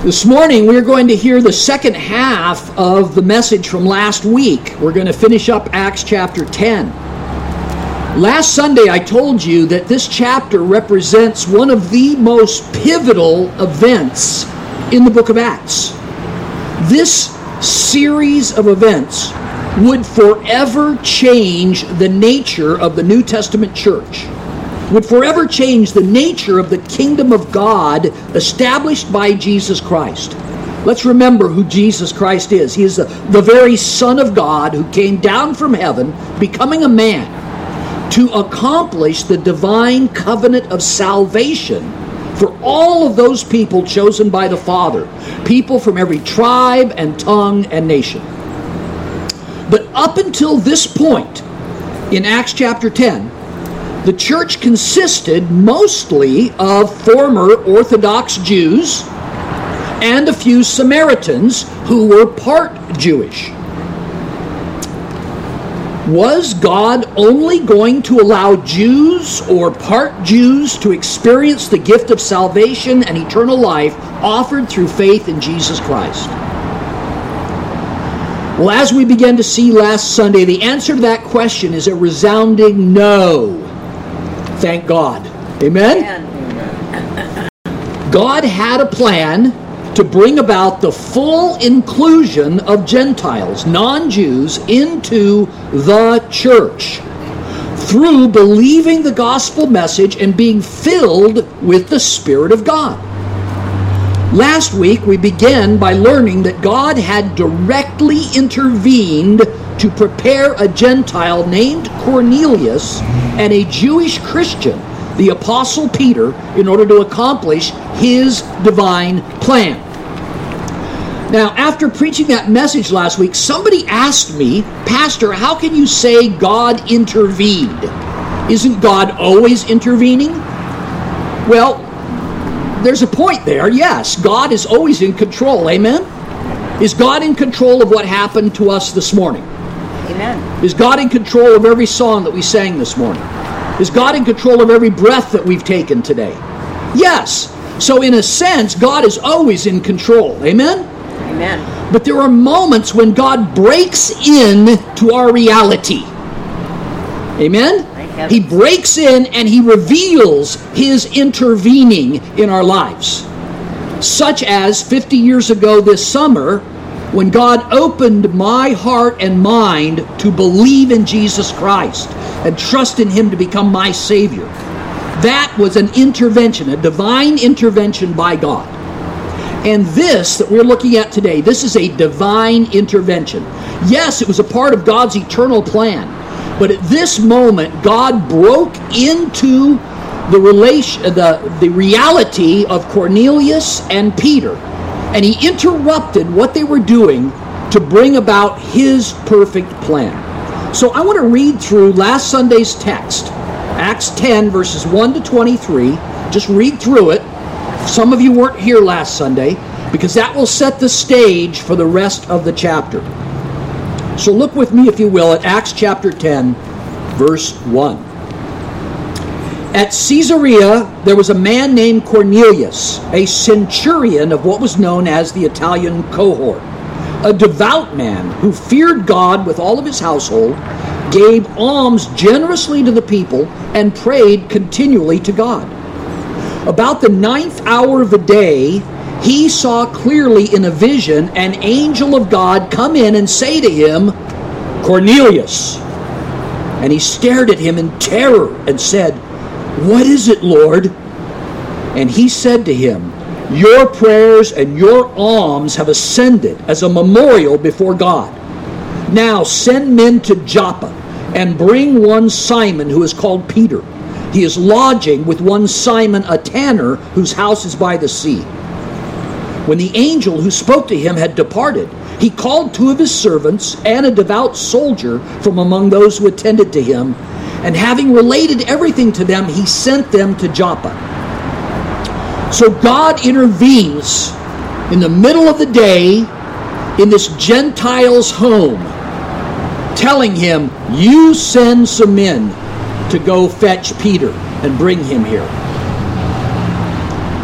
This morning we're going to hear the second half of the message from last week. We're going to finish up Acts chapter 10. Last Sunday I told you that this chapter represents one of the most pivotal events in the book of Acts. This series of events would forever change the nature of the New Testament church, would forever change the nature of the kingdom of God established by Jesus Christ. Let's remember who Jesus Christ is. He is the very Son of God who came down from heaven, becoming a man, to accomplish the divine covenant of salvation for all of those people chosen by the Father, people from every tribe and tongue and nation. But up until this point, in Acts chapter 10, the church consisted mostly of former Orthodox Jews and a few Samaritans who were part Jewish. Was God only going to allow Jews or part Jews to experience the gift of salvation and eternal life offered through faith in Jesus Christ? Well, as we began to see last Sunday, the answer to that question is a resounding no. Thank God. Amen? Amen. God had a plan to bring about the full inclusion of Gentiles, non-Jews, into the church through believing the gospel message and being filled with the Spirit of God. Last week we began by learning that God had directly intervened to prepare a Gentile named Cornelius and a Jewish Christian, the Apostle Peter, in order to accomplish his divine plan. Now, after preaching that message last week, somebody asked me, Pastor, how can you say God intervened? Isn't God always intervening? Well, there's a point there. Yes, God is always in control. Amen? Is God in control of what happened to us this morning? Amen. Is God in control of every song that we sang this morning? Is God in control of every breath that we've taken today? Yes. So in a sense, God is always in control. Amen? Amen. But there are moments when God breaks in to our reality. Amen? He breaks in and He reveals His intervening in our lives. Such as 50 years ago this summer, when God opened my heart and mind to believe in Jesus Christ and trust in Him to become my Savior. That was an intervention, a divine intervention by God. And this that we're looking at today, this is a divine intervention. Yes, it was a part of God's eternal plan. But at this moment, God broke into the reality of Cornelius and Peter. And He interrupted what they were doing to bring about His perfect plan. So I want to read through last Sunday's text, Acts 10, verses 1 to 23. Just read through it. Some of you weren't here last Sunday, because that will set the stage for the rest of the chapter. So look with me, if you will, at Acts chapter 10, verse 1. At Caesarea, there was a man named Cornelius, a centurion of what was known as the Italian cohort, a devout man who feared God with all of his household, gave alms generously to the people, and prayed continually to God. About the 9th hour of the day, he saw clearly in a vision an angel of God come in and say to him, Cornelius. And he stared at him in terror and said, What is it, Lord? And he said to him, Your prayers and your alms have ascended as a memorial before God. Now send men to Joppa and bring one Simon who is called Peter. He is lodging with one Simon, a tanner, whose house is by the sea. When the angel who spoke to him had departed, he called 2 of his servants and a devout soldier from among those who attended to him, and having related everything to them, he sent them to Joppa. So God intervenes in the middle of the day in this Gentile's home, telling him, you send some men to go fetch Peter and bring him here.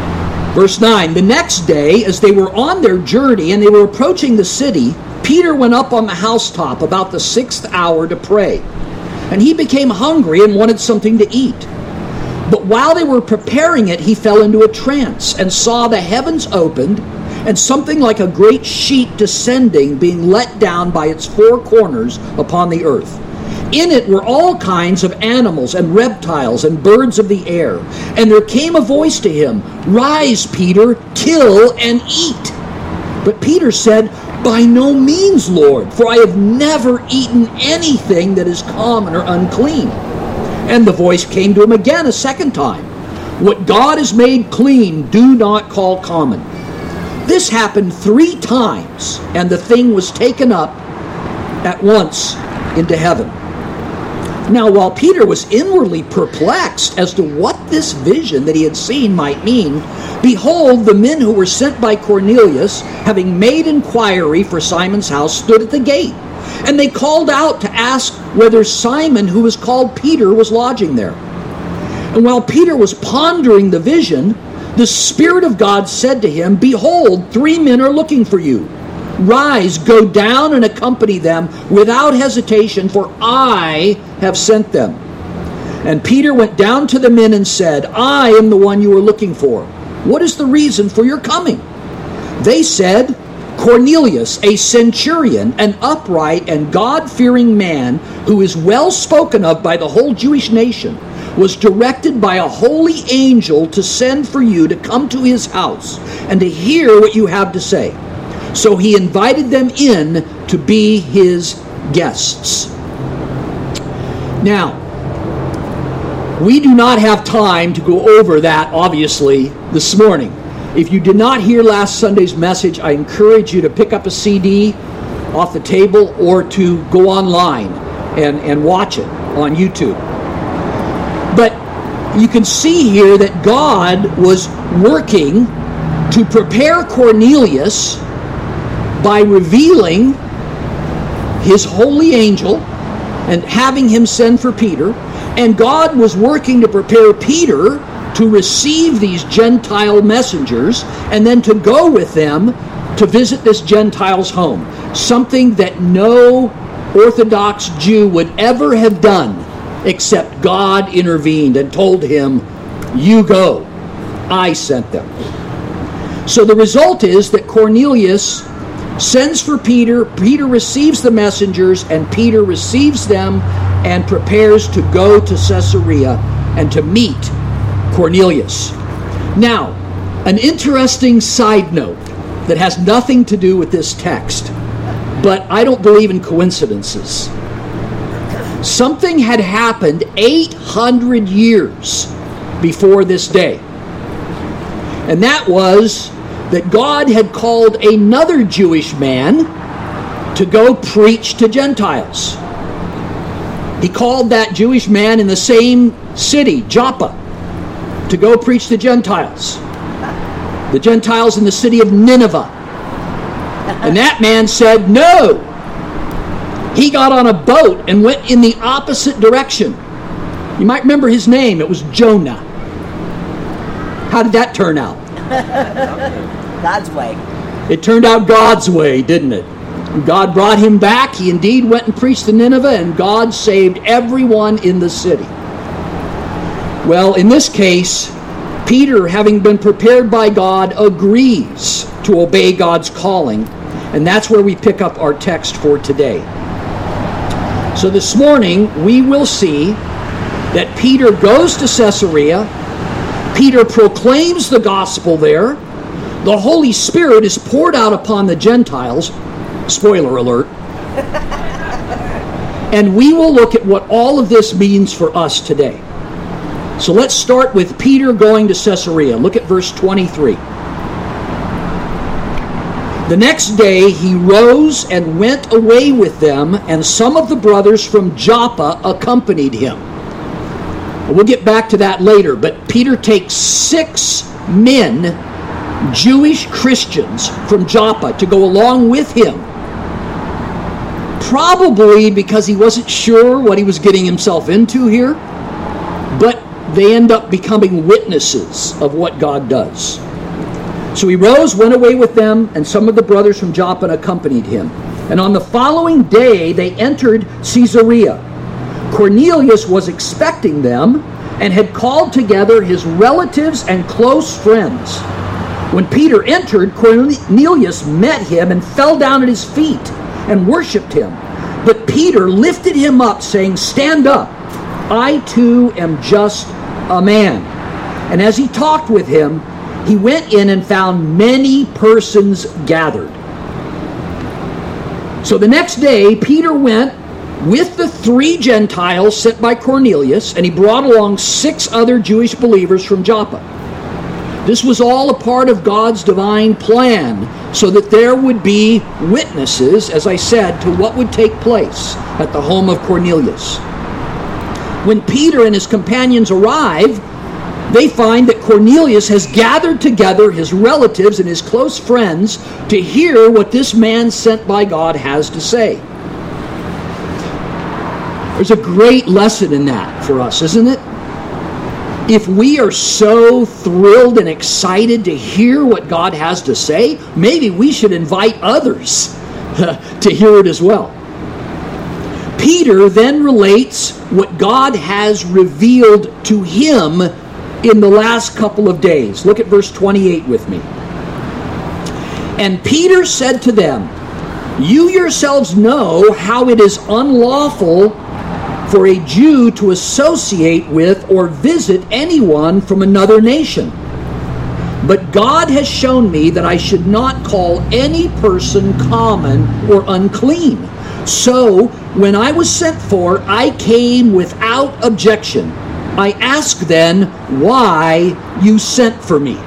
Verse 9, the next day, as they were on their journey and they were approaching the city, Peter went up on the housetop about the 6th hour to pray. And he became hungry and wanted something to eat. But while they were preparing it, he fell into a trance and saw the heavens opened and something like a great sheet descending, being let down by its 4 corners upon the earth. In it were all kinds of animals and reptiles and birds of the air. And there came a voice to him, "Rise, Peter, kill and eat." But Peter said, "By no means, Lord, for I have never eaten anything that is common or unclean." And the voice came to him again a second time, "What God has made clean, do not call common." This happened 3 times, and the thing was taken up at once into heaven. Now, while Peter was inwardly perplexed as to what this vision that he had seen might mean, behold, the men who were sent by Cornelius, having made inquiry for Simon's house, stood at the gate. And they called out to ask whether Simon, who was called Peter, was lodging there. And while Peter was pondering the vision, the Spirit of God said to him, "Behold, 3 men are looking for you. Rise, go down and accompany them without hesitation, for I have sent them." And Peter went down to the men and said, "I am the one you are looking for. What is the reason for your coming?" They said, "Cornelius, a centurion, an upright and God-fearing man, who is well spoken of by the whole Jewish nation, was directed by a holy angel to send for you to come to his house and to hear what you have to say." So he invited them in to be his guests. Now, we do not have time to go over that, obviously, this morning. If you did not hear last Sunday's message, I encourage you to pick up a CD off the table or to go online and watch it on YouTube. But you can see here that God was working to prepare Cornelius by revealing his holy angel and having him send for Peter. And God was working to prepare Peter to receive these Gentile messengers and then to go with them to visit this Gentile's home. Something that no Orthodox Jew would ever have done, except God intervened and told him, "You go. I sent them." So the result is that Cornelius sends for Peter, Peter receives the messengers, and Peter receives them and prepares to go to Caesarea and to meet Cornelius. Now, an interesting side note that has nothing to do with this text, but I don't believe in coincidences. Something had happened 800 years before this day, and that was that God had called another Jewish man to go preach to Gentiles. He called that Jewish man in the same city, Joppa, to go preach to Gentiles. The Gentiles in the city of Nineveh. And that man said no. He got on a boat and went in the opposite direction. You might remember his name. It was Jonah. How did that turn out? God's way. It turned out God's way, didn't it? God brought him back. He indeed went and preached to Nineveh, and God saved everyone in the city. Well, in this case, Peter, having been prepared by God, agrees to obey God's calling, and that's where we pick up our text for today. So this morning, we will see that Peter goes to Caesarea. Peter proclaims the gospel there. The Holy Spirit is poured out upon the Gentiles. Spoiler alert. And we will look at what all of this means for us today. So let's start with Peter going to Caesarea. Look at verse 23. The next day he rose and went away with them, and some of the brothers from Joppa accompanied him. We'll get back to that later, but Peter takes 6 men, Jewish Christians from Joppa, to go along with him. Probably because he wasn't sure what he was getting himself into here, but they end up becoming witnesses of what God does. So he rose, went away with them, and some of the brothers from Joppa accompanied him. And on the following day they entered Caesarea. Cornelius was expecting them and had called together his relatives and close friends. When Peter entered, Cornelius met him and fell down at his feet and worshipped him. But Peter lifted him up, saying, "Stand up, I too am just a man." And as he talked with him, he went in and found many persons gathered. So the next day, Peter went with the 3 Gentiles sent by Cornelius, and he brought along 6 other Jewish believers from Joppa. This was all a part of God's divine plan, so that there would be witnesses, as I said, to what would take place at the home of Cornelius. When Peter and his companions arrive, they find that Cornelius has gathered together his relatives and his close friends to hear what this man sent by God has to say. There's a great lesson in that for us, isn't it? If we are so thrilled and excited to hear what God has to say, maybe we should invite others to hear it as well. Peter then relates what God has revealed to him in the last couple of days. Look at verse 28 with me. And Peter said to them, "You yourselves know how it is unlawful for a Jew to associate with or visit anyone from another nation. But God has shown me that I should not call any person common or unclean. So when I was sent for, I came without objection. I ask then why you sent for me."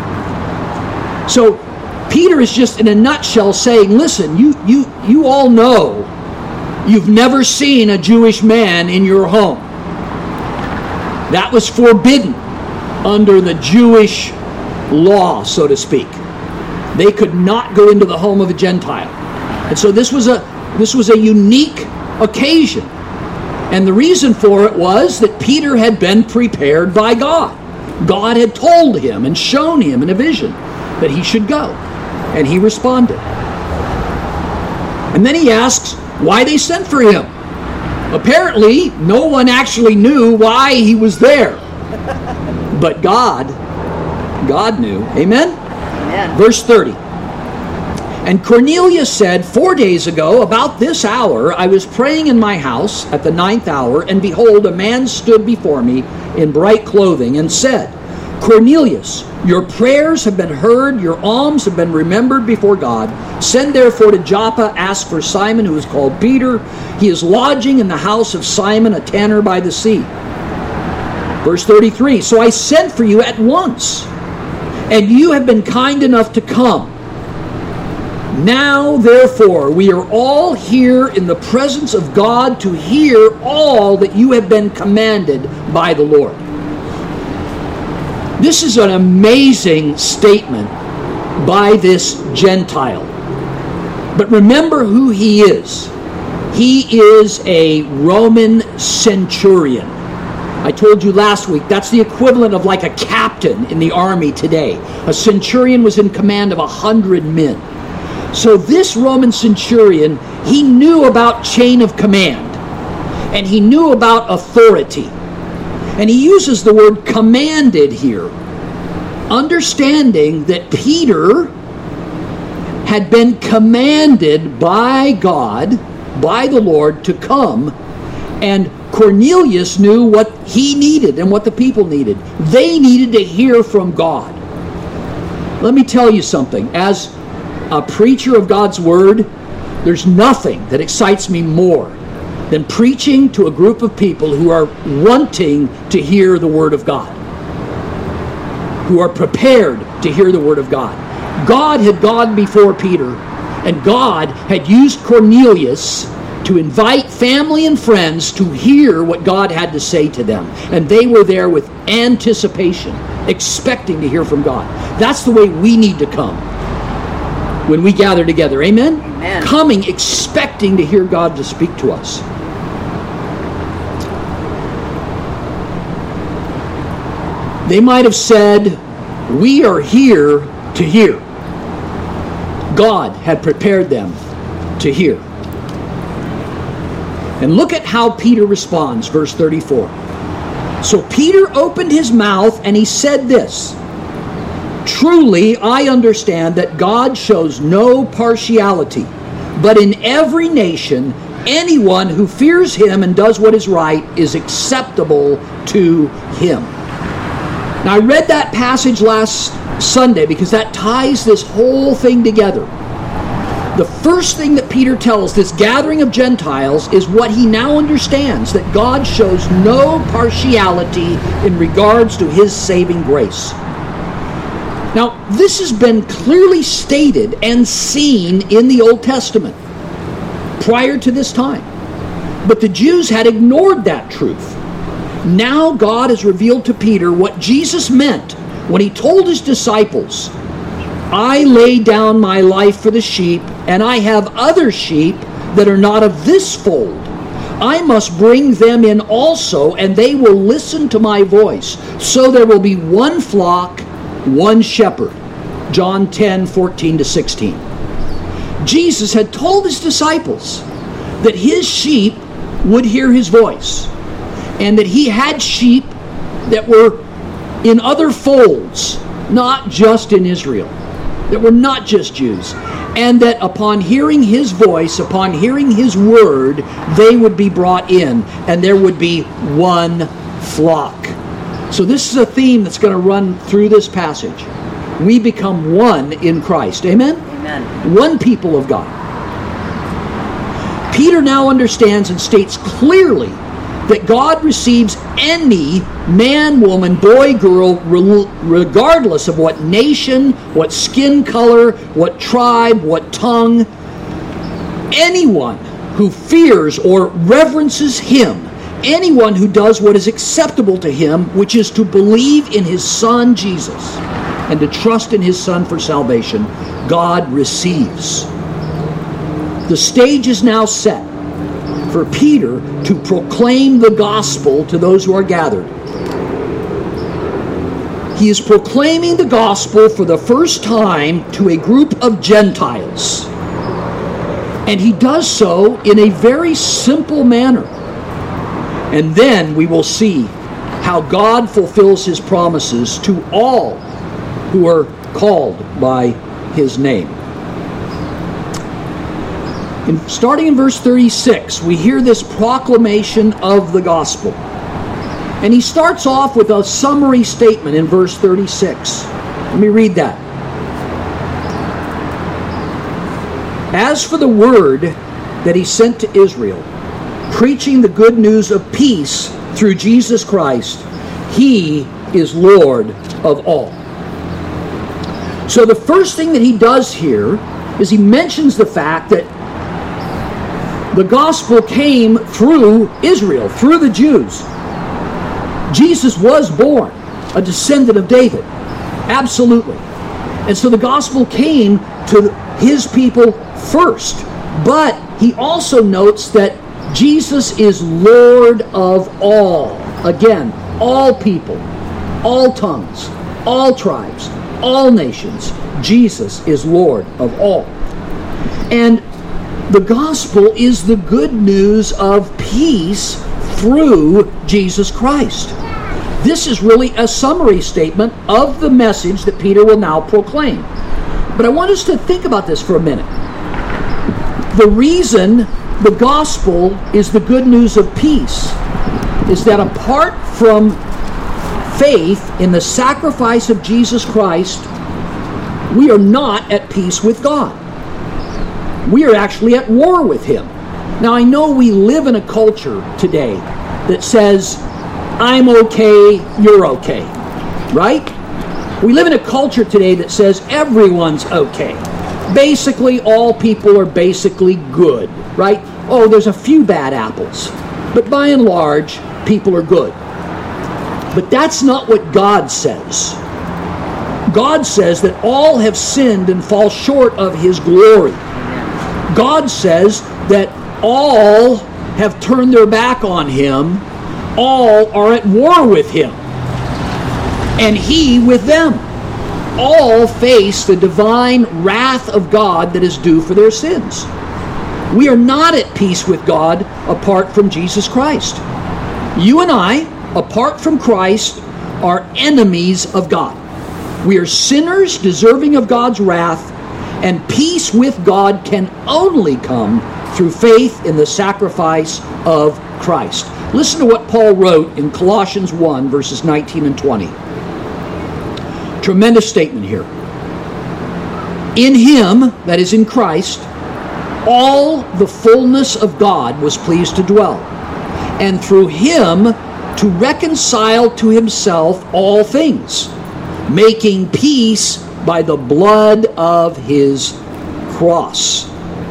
So Peter is just in a nutshell saying, listen, you all know you've never seen a Jewish man in your home. That was forbidden under the Jewish law, so to speak. They could not go into the home of a Gentile. And so this was a unique occasion. And the reason for it was that Peter had been prepared by God. God had told him and shown him in a vision that he should go. And he responded. And then he asks why they sent for him. Apparently, no one actually knew why he was there. But God knew. Amen? Amen. Verse 30. And Cornelius said, 4 days ago, about this hour, I was praying in my house at the 9th hour, and behold, a man stood before me in bright clothing and said, Cornelius, your prayers have been heard, your alms have been remembered before God. Send therefore to Joppa, ask for Simon, who is called Peter. He is lodging in the house of Simon, a tanner by the sea. Verse 33, so I sent for you at once, and you have been kind enough to come. Now, therefore, we are all here in the presence of God to hear all that you have been commanded by the Lord. This is an amazing statement by this Gentile. But remember who he is. He is a Roman centurion. I told you last week, that's the equivalent of like a captain in the army today. A centurion was in command of 100 men. So this Roman centurion, he knew about chain of command. And he knew about authority. And he uses the word commanded here, understanding that Peter had been commanded by God, by the Lord, to come, and Cornelius knew what he needed and what the people needed. They needed to hear from God. Let me tell you something. As a preacher of God's Word, there's nothing that excites me more than preaching to a group of people who are wanting to hear the Word of God, who are prepared to hear the Word of God. God had gone before Peter, and God had used Cornelius to invite family and friends to hear what God had to say to them. And they were there with anticipation, expecting to hear from God. That's the way we need to come when we gather together. Amen? Amen. Coming, expecting to hear God to speak to us. They might have said, we are here to hear. God had prepared them to hear. And look at how Peter responds, verse 34. So Peter opened his mouth and he said this, "Truly I understand that God shows no partiality, but in every nation anyone who fears him and does what is right is acceptable to him." Now I read that passage last Sunday because that ties this whole thing together. The first thing that Peter tells this gathering of Gentiles is what he now understands, that God shows no partiality in regards to his saving grace. Now, this has been clearly stated and seen in the Old Testament prior to this time. But the Jews had ignored that truth. Now God has revealed to Peter what Jesus meant when he told his disciples, "I lay down my life for the sheep, and I have other sheep that are not of this fold. I must bring them in also, and they will listen to my voice. So there will be one flock, one shepherd." John 10:14-16. Jesus had told his disciples that his sheep would hear his voice, and that he had sheep that were in other folds, not just in Israel, that were not just Jews, and that upon hearing his voice, upon hearing his word, they would be brought in, and there would be one flock. So this is a theme that's going to run through this passage. We become one in Christ. Amen? Amen. One people of God. Peter now understands and states clearly that God receives any man, woman, boy, girl, regardless of what nation, what skin color, what tribe, what tongue. Anyone who fears or reverences him, anyone who does what is acceptable to him, which is to believe in his Son Jesus and to trust in his Son for salvation, God receives. The stage is now set for Peter to proclaim the gospel to those who are gathered. He is proclaiming the gospel for the first time to a group of Gentiles. And he does so in a very simple manner. And then we will see how God fulfills his promises to all who are called by his name. Starting in verse 36, we hear this proclamation of the gospel. And he starts off with a summary statement in verse 36. Let me read that. "As for the word that he sent to Israel, preaching the good news of peace through Jesus Christ, he is Lord of all." So the first thing that he does here is he mentions the fact that the gospel came through Israel, through the Jews. Jesus was born a descendant of David. Absolutely. And so the gospel came to his people first. But he also notes that Jesus is Lord of all. Again, all people, all tongues, all tribes, all nations. Jesus is Lord of all. And the gospel is the good news of peace through Jesus Christ. This is really a summary statement of the message that Peter will now proclaim. But I want us to think about this for a minute. The reason the gospel is the good news of peace is that apart from faith in the sacrifice of Jesus Christ, we are not at peace with God. We are actually at war with him. Now, I know we live in a culture today that says, I'm okay, you're okay, right? We live in a culture today that says everyone's okay. Basically, all people are basically good, right? Oh, there's a few bad apples, but by and large, people are good. But that's not what God says. God says that all have sinned and fall short of his glory. God says that all have turned their back on him, all are at war with him, and he with them. all face the divine wrath of God that is due for their sins. We are not at peace with God apart from Jesus Christ. You and I, apart from Christ, are enemies of God. We are sinners deserving of God's wrath, and peace with God can only come through faith in the sacrifice of Christ. Listen to what Paul wrote in Colossians 1, verses 19 and 20. Tremendous statement here. In Him, that is in Christ, all the fullness of God was pleased to dwell, and through Him to reconcile to Himself all things, making peace by the blood of His cross.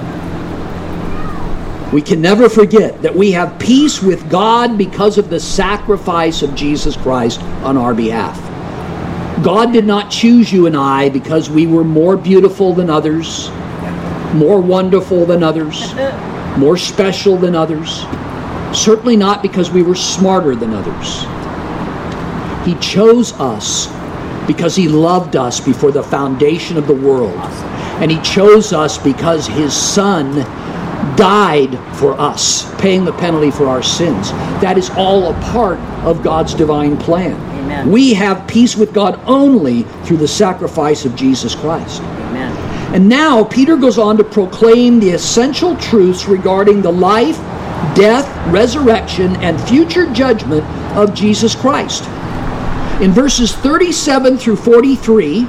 We can never forget that we have peace with God because of the sacrifice of Jesus Christ on our behalf. God did not choose you and I because we were more beautiful than others, more wonderful than others, more special than others. Certainly not because we were smarter than others. He chose us because He loved us before the foundation of the world. And He chose us because His Son died for us, paying the penalty for our sins. That is all a part of God's divine plan. Amen. We have peace with God only through the sacrifice of Jesus Christ. Amen. And now Peter goes on to proclaim the essential truths regarding the life, death, resurrection, and future judgment of Jesus Christ. In verses 37 through 43,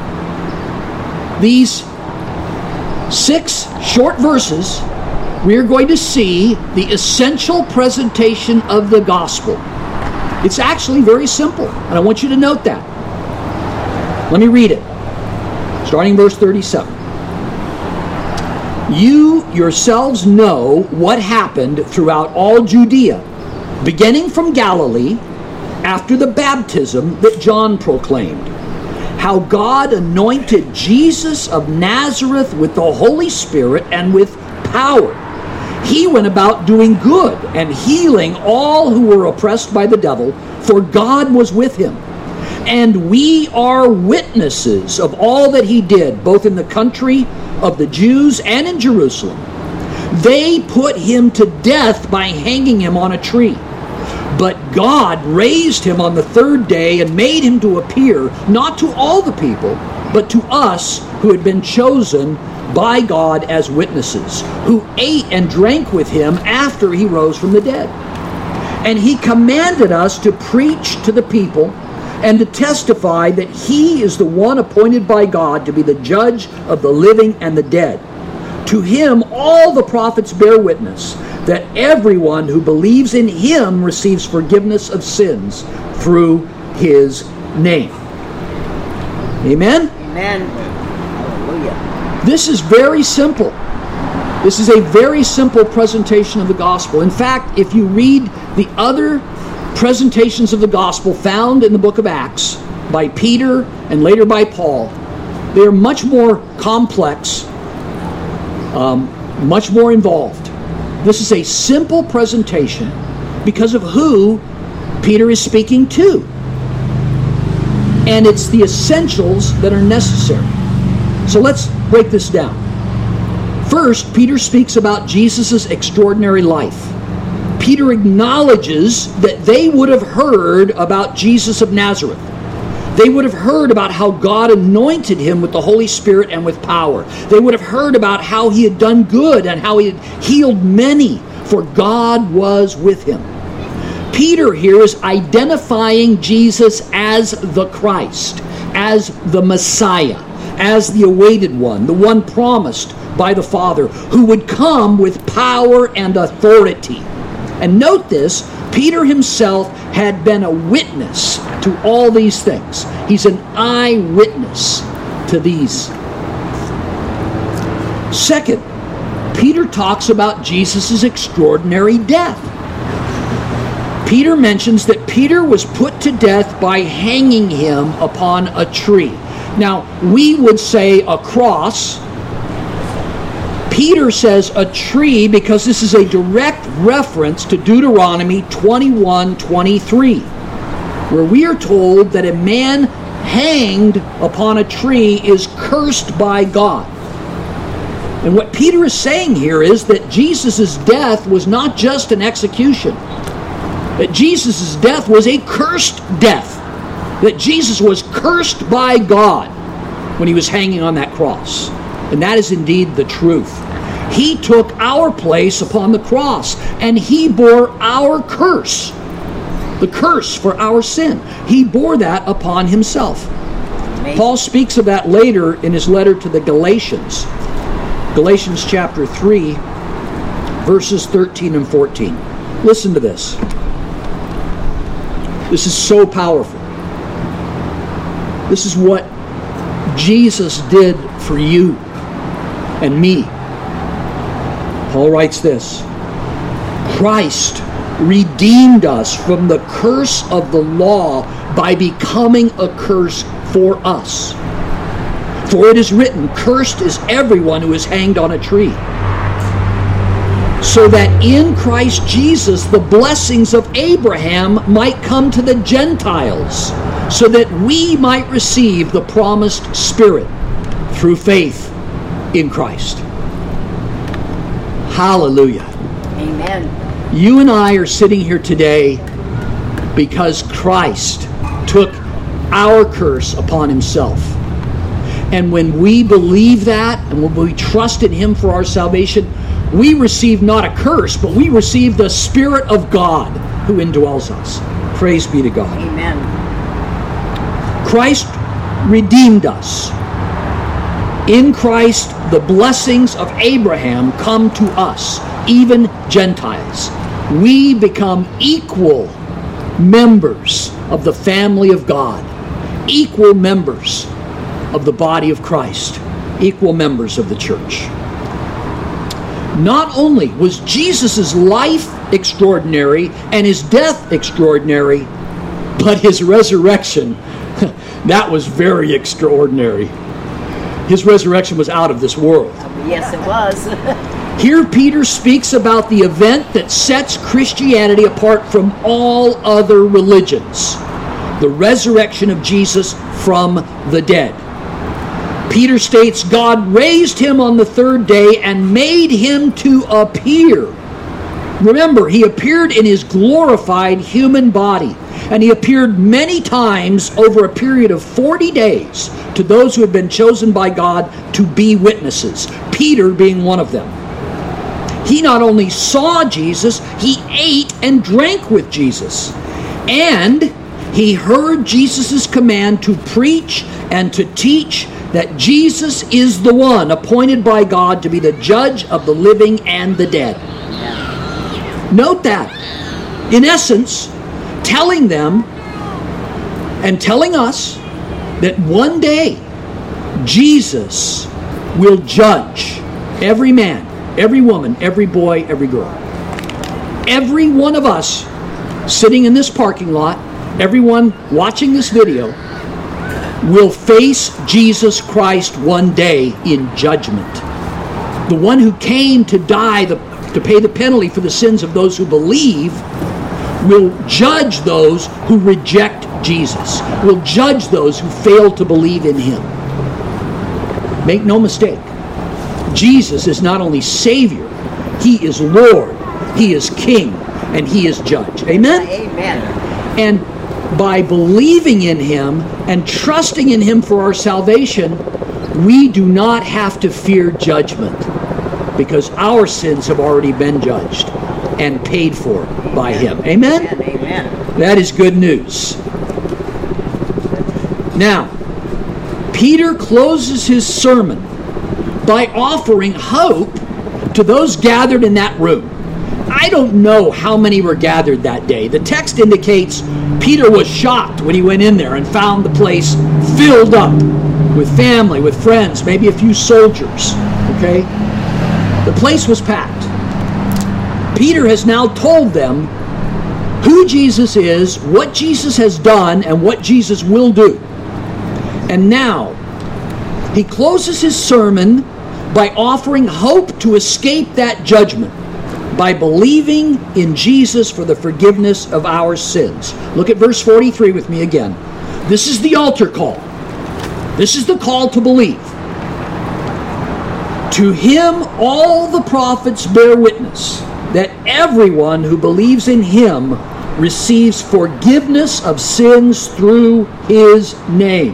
these 6 short verses, we are going to see the essential presentation of the gospel. It's actually very simple, and I want you to note that. Let me read it, starting verse 37. You yourselves know what happened throughout all Judea, beginning from Galilee, after the baptism that John proclaimed, how God anointed Jesus of Nazareth with the Holy Spirit and with power. He went about doing good and healing all who were oppressed by the devil, for God was with him. And we are witnesses of all that He did, both in the country of the Jews and in Jerusalem. They put Him to death by hanging Him on a tree. But God raised Him on the 3rd day and made Him to appear, not to all the people, but to us who had been chosen by God as witnesses, who ate and drank with Him after He rose from the dead. And He commanded us to preach to the people and to testify that He is the one appointed by God to be the judge of the living and the dead. To Him all the prophets bear witness that everyone who believes in Him receives forgiveness of sins through His name. Amen? Amen. Hallelujah. This is very simple. This is a very simple presentation of the gospel. In fact, if you read the other presentations of the gospel found in the book of Acts by Peter and later by Paul, they are much more complex, much more involved. This is a simple presentation because of who Peter is speaking to. And it's the essentials that are necessary. So let's break this down. First, Peter speaks about Jesus' extraordinary life. Peter acknowledges that they would have heard about Jesus of Nazareth. They would have heard about how God anointed Him with the Holy Spirit and with power. They would have heard about how He had done good and how He had healed many, for God was with Him. Peter here is identifying Jesus as the Christ, as the Messiah, as the awaited one, the one promised by the Father, who would come with power and authority. And note this, Peter himself had been a witness to all these things. He's an eyewitness to these. Second, Peter talks about Jesus' extraordinary death. Peter mentions that Peter was put to death by hanging Him upon a tree. Now, we would say a cross. Peter says a tree because this is a direct reference to Deuteronomy 21:23, where we are told that a man hanged upon a tree is cursed by God. And what Peter is saying here is that Jesus' death was not just an execution. That Jesus' death was a cursed death. That Jesus was cursed by God when he was hanging on that cross. And that is indeed the truth. He took our place upon the cross, and he bore our curse. The curse for our sin. He bore that upon himself. Amazing. Paul speaks of that later in his letter to the Galatians. Galatians chapter 3, verses 13 and 14. Listen to this. This is so powerful. This is what Jesus did for you and me. Paul writes this: Christ redeemed us from the curse of the law by becoming a curse for us. For it is written, cursed is everyone who is hanged on a tree. So that in Christ Jesus the blessings of Abraham might come to the Gentiles, so that we might receive the promised Spirit through faith in Christ. Hallelujah. Amen. You and I are sitting here today because Christ took our curse upon himself. And when we believe that, and when we trust in him for our salvation, we receive not a curse, but we receive the Spirit of God who indwells us. Praise be to God. Amen. Christ redeemed us. In Christ, the blessings of Abraham come to us, even Gentiles. We become equal members of the family of God, equal members of the body of Christ, equal members of the church. Not only was Jesus' life extraordinary and his death extraordinary, but his resurrection, that was very extraordinary. His resurrection was out of this world. Yes, it was. Here Peter speaks about the event that sets Christianity apart from all other religions, the resurrection of Jesus from the dead. Peter states God raised him on the third day and made him to appear. Remember, he appeared in his glorified human body, and he appeared many times over a period of 40 days to those who had been chosen by God to be witnesses, Peter being one of them. He not only saw Jesus, he ate and drank with Jesus. And he heard Jesus' command to preach and to teach that Jesus is the one appointed by God to be the judge of the living and the dead. Note that. In essence, telling them and telling us that one day Jesus will judge every man, every woman, every boy, every girl. Every one of us sitting in this parking lot, everyone watching this video, will face Jesus Christ one day in judgment. The one who came to die, to pay the penalty for the sins of those who believe, will judge those who reject Jesus, will judge those who fail to believe in him. Make no mistake, Jesus is not only Savior, he is Lord, he is King, and he is Judge. Amen? Amen. And by believing in him and trusting in him for our salvation, we do not have to fear judgment, because our sins have already been judged and paid for by him. Amen? Amen. That is good news. Now, Peter closes his sermon by offering hope to those gathered in that room. I don't know how many were gathered that day. The text indicates Peter was shocked when he went in there and found the place filled up with family, with friends, maybe a few soldiers. Okay? The place was packed. Peter has now told them who Jesus is, what Jesus has done, and what Jesus will do. And now, he closes his sermon by offering hope to escape that judgment by believing in Jesus for the forgiveness of our sins. Look at verse 43 with me again. This is the altar call. This is the call to believe. To him all the prophets bear witness that everyone who believes in him receives forgiveness of sins through his name.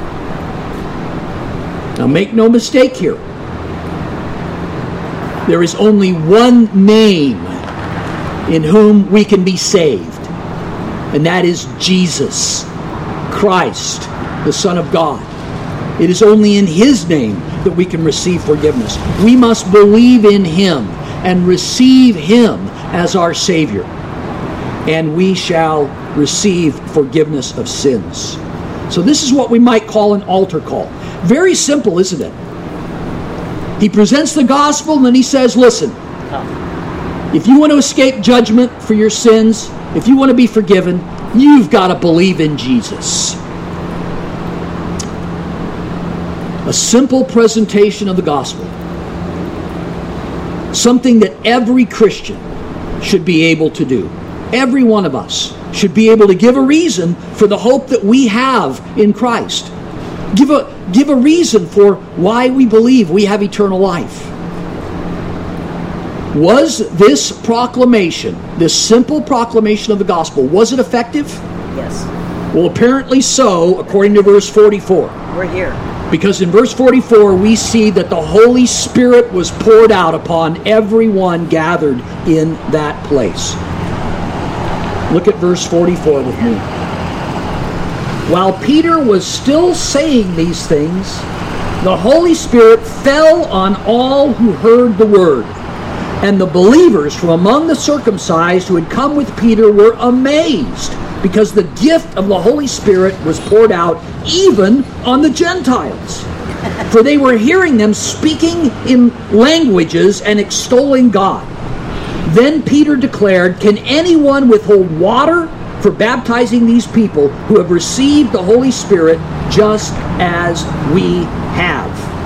Now make no mistake here. There is only one name in whom we can be saved, and that is Jesus Christ, the Son of God. It is only in his name that we can receive forgiveness. We must believe in him and receive him as our Savior, and we shall receive forgiveness of sins. So this is what we might call an altar call. Very simple, isn't it? He presents the gospel and then he says, listen, if you want to escape judgment for your sins, if you want to be forgiven, you've got to believe in Jesus. A simple presentation of the gospel. Something that every Christian should be able to do. Every one of us should be able to give a reason for the hope that we have in Christ. Give a reason for why we believe we have eternal life. Was this proclamation, this simple proclamation of the gospel, was it effective? Yes. Well, apparently so, according to verse 44. We're here. Because in verse 44 we see that the Holy Spirit was poured out upon everyone gathered in that place. Look at verse 44 with me. While Peter was still saying these things, the Holy Spirit fell on all who heard the word. And the believers from among the circumcised who had come with Peter were amazed, because the gift of the Holy Spirit was poured out even on the Gentiles. For they were hearing them speaking in languages and extolling God. Then Peter declared, "Can anyone withhold water for baptizing these people who have received the Holy Spirit just as we have?"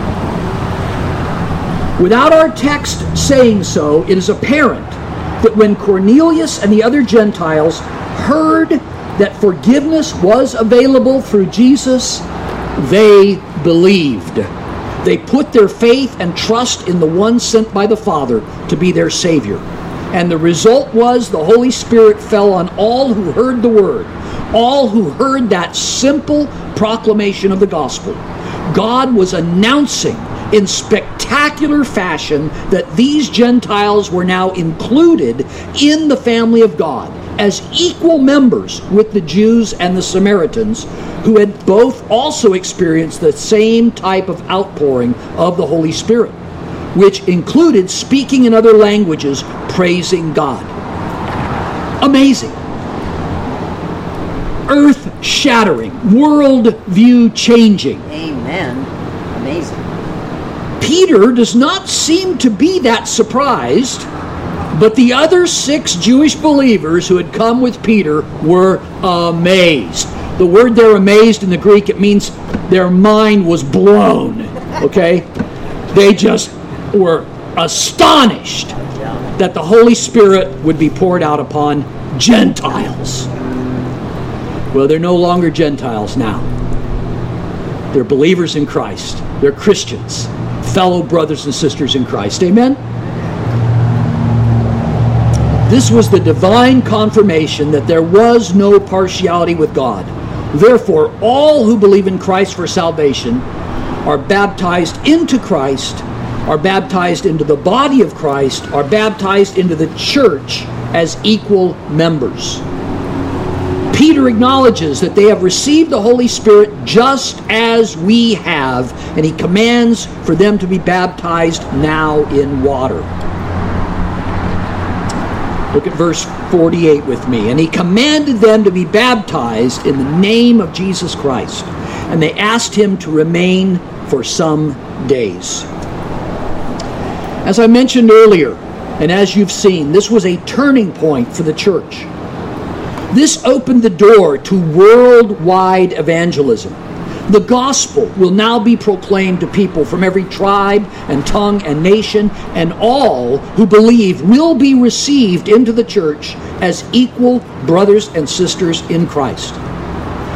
Without our text saying so, it is apparent that when Cornelius and the other Gentiles heard that forgiveness was available through Jesus, they believed. They put their faith and trust in the one sent by the Father to be their Savior. And the result was the Holy Spirit fell on all who heard the word, all who heard that simple proclamation of the gospel. God was announcing in spectacular fashion that these Gentiles were now included in the family of God as equal members with the Jews and the Samaritans, who had both also experienced the same type of outpouring of the Holy Spirit, which included speaking in other languages, praising God. Amazing. Earth-shattering, world-view-changing. Amen. Amazing. Peter does not seem to be that surprised, but the other 6 Jewish believers who had come with Peter were amazed. The word there, amazed, in the Greek, it means their mind was blown. Okay? They just were astonished that the Holy Spirit would be poured out upon Gentiles. Well, they're no longer Gentiles now. They're believers in Christ. They're Christians, fellow brothers and sisters in Christ. Amen? This was the divine confirmation that there was no partiality with God. Therefore, all who believe in Christ for salvation are baptized into Christ, are baptized into the body of Christ, are baptized into the church as equal members. Peter acknowledges that they have received the Holy Spirit just as we have, and he commands for them to be baptized now in water. Look at verse 48 with me. And he commanded them to be baptized in the name of Jesus Christ. And they asked him to remain for some days. As I mentioned earlier, and as you've seen, this was a turning point for the church. This opened the door to worldwide evangelism. The gospel will now be proclaimed to people from every tribe and tongue and nation, and all who believe will be received into the church as equal brothers and sisters in Christ.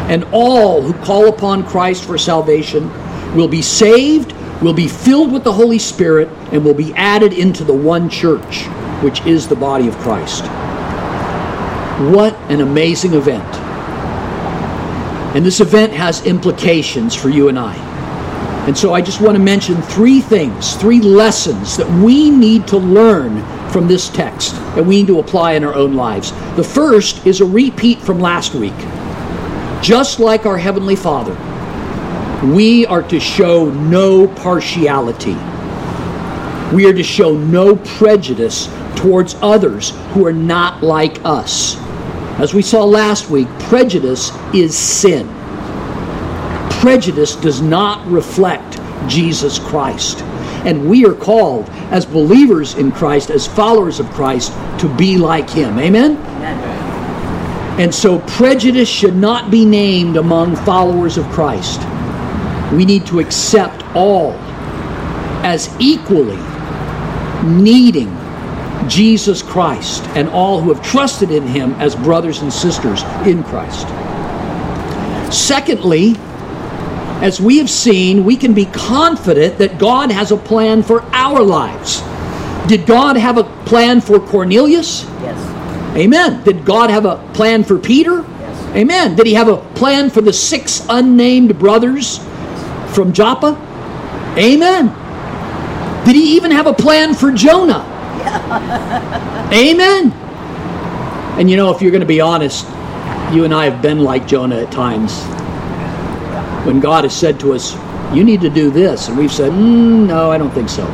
And all who call upon Christ for salvation will be saved, will be filled with the Holy Spirit, and will be added into the one church, which is the body of Christ. What an amazing event. And this event has implications for you and I. And so I just want to mention three things, three lessons that we need to learn from this text and we need to apply in our own lives. The first is a repeat from last week. Just like our Heavenly Father, we are to show no partiality. We are to show no prejudice towards others who are not like us. As we saw last week, prejudice is sin. Prejudice does not reflect Jesus Christ. And we are called, as believers in Christ, as followers of Christ, to be like Him. Amen? Amen. And so prejudice should not be named among followers of Christ. We need to accept all as equally needing Jesus Christ and all who have trusted in Him as brothers and sisters in Christ. Secondly, as we have seen, we can be confident that God has a plan for our lives. Did God have a plan for Cornelius? Yes. Amen. Did God have a plan for Peter? Yes. Amen. Did He have a plan for the 6 unnamed brothers from Joppa? Amen. Did He even have a plan for Jonah? Yeah. Amen. And you know, if you're going to be honest, you and I have been like Jonah at times. When God has said to us, you need to do this, and we've said, no, I don't think so.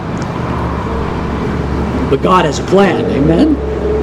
But God has a plan. Amen?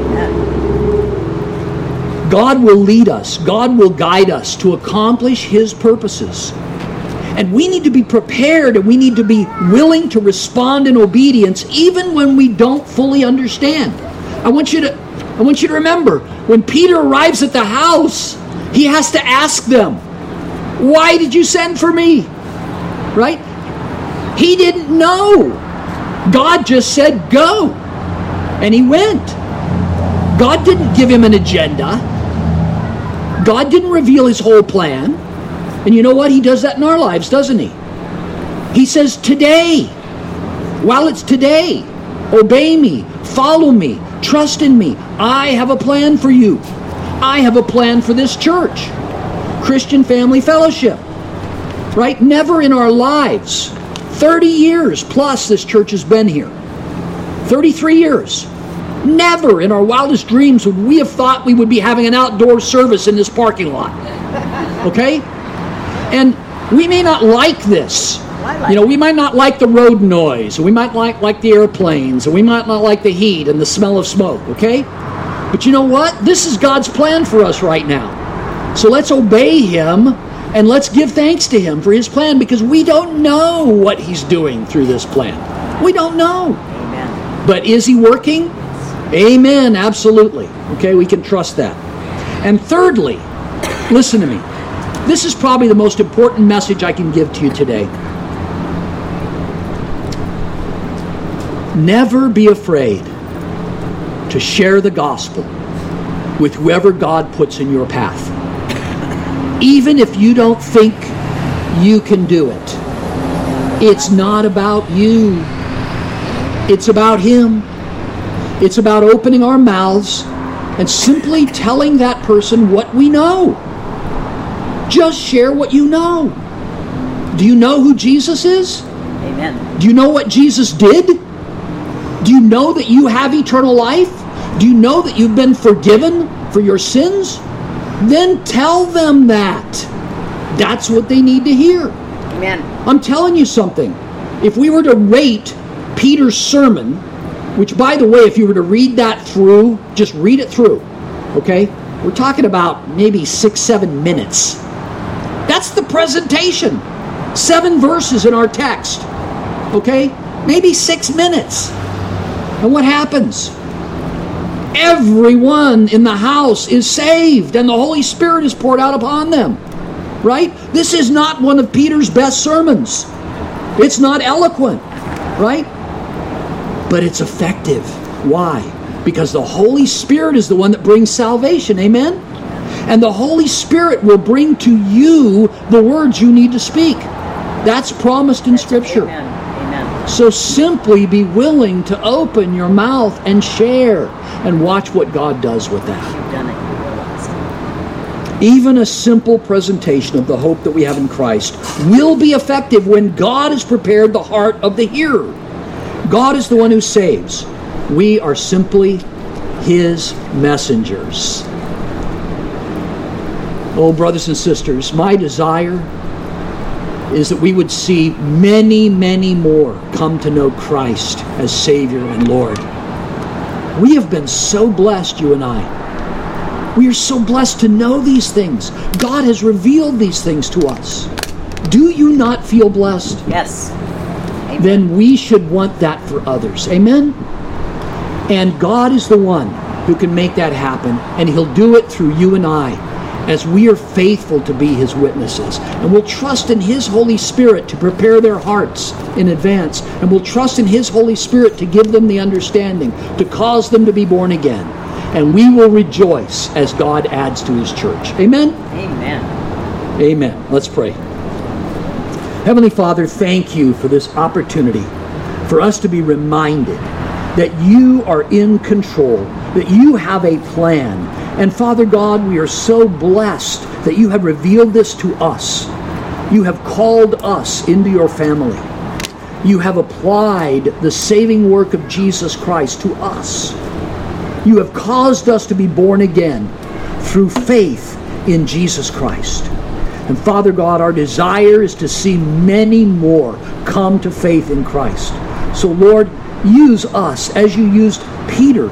God will lead us. God will guide us to accomplish His purposes. And we need to be prepared, and we need to be willing to respond in obedience even when we don't fully understand. I want you to remember, when Peter arrives at the house, he has to ask them, why did you send for me? Right? He didn't know. God just said, go. And he went. God didn't give him an agenda. God didn't reveal His whole plan. And you know what? He does that in our lives, doesn't He? He says, today, while it's today, obey me, follow me, trust in me. I have a plan for you. I have a plan for this church. Christian Family Fellowship. Right? Never in our lives, 30 years plus this church has been here. 33 years. Never in our wildest dreams would we have thought we would be having an outdoor service in this parking lot. Okay? And we may not like this. We might not like the road noise. We might like the airplanes. And we might not like the heat and the smell of smoke. Okay? But you know what? This is God's plan for us right now. So let's obey Him and let's give thanks to Him for His plan, because we don't know what He's doing through this plan. We don't know. Amen. But is He working? Amen. Absolutely. Okay, we can trust that. And thirdly, listen to me. This is probably the most important message I can give to you today. Never be afraid to share the gospel with whoever God puts in your path. Even if you don't think you can do it. It's not about you. It's about Him. It's about opening our mouths and simply telling that person what we know. Just share what you know. Do you know who Jesus is? Amen. Do you know what Jesus did? Do you know that you have eternal life? Do you know that you've been forgiven for your sins? Then tell them that. That's what they need to hear. Amen. I'm telling you something. If we were to rate Peter's sermon, which, by the way, if you were to read that through, just read it through, okay? We're talking about maybe 6-7 minutes. That's the presentation. 7 verses in our text, okay? Maybe 6 minutes. And what happens? Everyone in the house is saved, and the Holy Spirit is poured out upon them. Right? This is not one of Peter's best sermons. It's not eloquent. Right? But it's effective. Why? Because the Holy Spirit is the one that brings salvation. Amen? And the Holy Spirit will bring to you the words you need to speak. That's promised in Scripture. Amen. Amen. So simply be willing to open your mouth and share and watch what God does with that. You've done it. You realize. Even a simple presentation of the hope that we have in Christ will be effective when God has prepared the heart of the hearer. God is the one who saves. We are simply His messengers. Oh, brothers and sisters, my desire is that we would see many, many more come to know Christ as Savior and Lord. We have been so blessed, you and I. We are so blessed to know these things. God has revealed these things to us. Do you not feel blessed? Yes. Amen. Then we should want that for others. Amen? And God is the one who can make that happen, and He'll do it through you and I as we are faithful to be His witnesses. And we'll trust in His Holy Spirit to prepare their hearts in advance, and we'll trust in His Holy Spirit to give them the understanding, to cause them to be born again. And we will rejoice as God adds to His church. Amen? Amen. Amen. Let's pray. Heavenly Father, thank You for this opportunity for us to be reminded that You are in control, that You have a plan. And Father God, we are so blessed that You have revealed this to us. You have called us into Your family. You have applied the saving work of Jesus Christ to us. You have caused us to be born again through faith in Jesus Christ. And Father God, our desire is to see many more come to faith in Christ. So Lord, use us as You used Peter.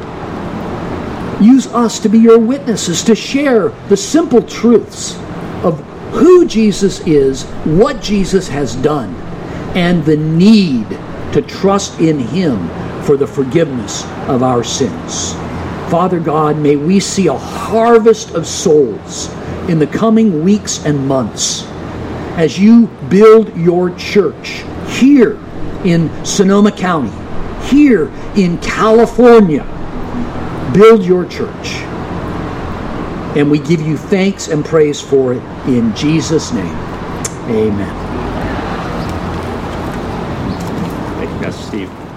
Use us to be Your witnesses, to share the simple truths of who Jesus is, what Jesus has done, and the need to trust in Him for the forgiveness of our sins. Father God, may we see a harvest of souls in the coming weeks and months as You build Your church here in Sonoma County, here in California. Build Your church. And we give You thanks and praise for it in Jesus' name. Amen. Thank you, Pastor Steve.